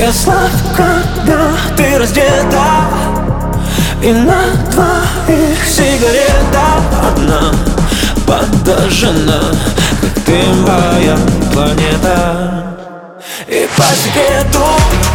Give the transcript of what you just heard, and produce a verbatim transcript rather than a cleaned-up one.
Я сладко, когда ты раздета, и на двоих сигарета одна подожжена, как ты моя планета. И по секрету